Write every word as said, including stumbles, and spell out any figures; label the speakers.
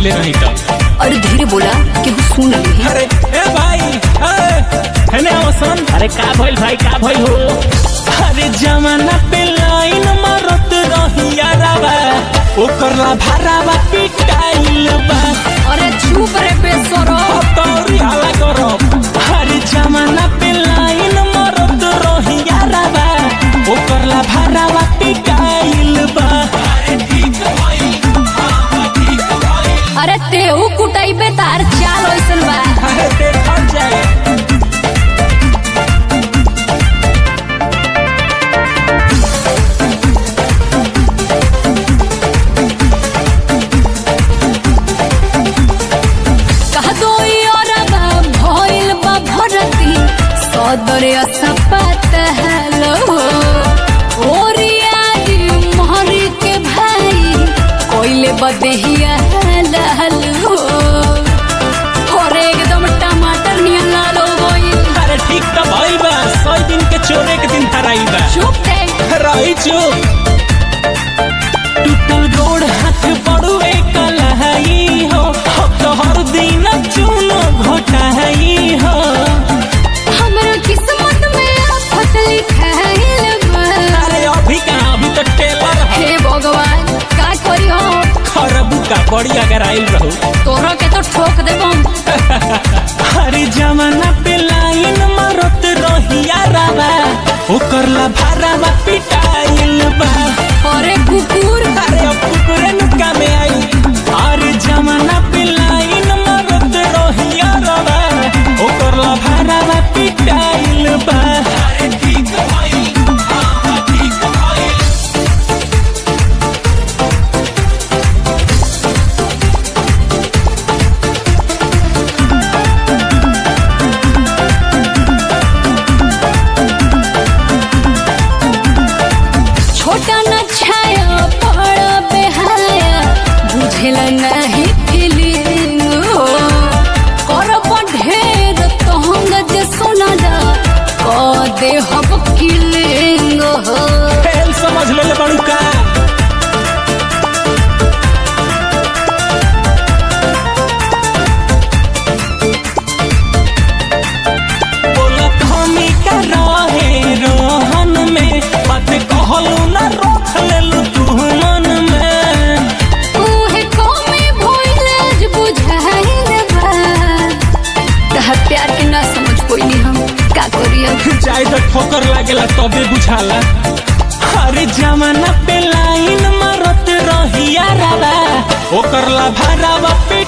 Speaker 1: कैले रही तो।
Speaker 2: अरे धीरे बोला कि सुन ली।
Speaker 1: अरे ए भाई है ना वसन।
Speaker 3: अरे का भइल भाई का भइल हो।
Speaker 1: अरे जमाना पे लाइन मारत रही यारावा ओकर ला भरावा पिटाइल बा।
Speaker 2: अरे चुप रे बेसरो
Speaker 1: तौरी हाला करो। अरे जमाना पे लाइन मारत रही यारावा ओकर ला भरावा पिटाइल बा।
Speaker 2: अरे तेहू कुटाई पे तार चाल ओइसन बा।
Speaker 1: अरे देखा जाए
Speaker 2: सदर सपात हेलो ओरियारी मोहरी के भाई कोइले बदेहिया हेलो और एकदम टमाटर नियन लाल हो गई।
Speaker 1: अरे ठीक तो भाई बा सौ दिन के चोरे के दिन हराई बा।
Speaker 2: चुप थे
Speaker 1: रही चुप। टूटल रोड हाथ बड़ुए कलहाई हो तो हर दिन चूनो घोटाई हो।
Speaker 2: हमरा किस्मत में आफत लिखाइल बा।
Speaker 1: अरे अभी कहाँ अभी तो टेलर है।
Speaker 2: हे भगवान का करी हो।
Speaker 1: खरबू का बड़ी अगर आइल रहू
Speaker 2: तोरा के तो ठोक देबम।
Speaker 1: अरे जमाना पे लाइन मारत रहिया रावा ओकर ला भरावा पिटाइल बा।
Speaker 2: अरे कुकुर
Speaker 1: अरे अब कुकुरे नुका में आई। अरे जमाना पे लाइन मारत रहिया रावा ओकर ला भरावा पिटाइल बा। अरे ठीक भाई हां ठीक भाई।
Speaker 2: छोटा न छाया बड़ा बेहाया बुझेला नहीं फीलिंग हो करब ढेर तोहंग जे सुनादा क दे हब किलिंग हो।
Speaker 1: फेल समझ ले ले बड़ू का। बोलत हमी का रहे रोहन में बात कहलू ना रोक लेलू तू मन में।
Speaker 2: उहे कमे भइले बुझाइल बा। तहर प्यार के ना समझ कोई हम का करिया।
Speaker 1: जाए तो ठोकर लागेला तबे बुझाला। अरे जमाना पे लाइन मारत रहिया रावा ओकर ला भरावा पे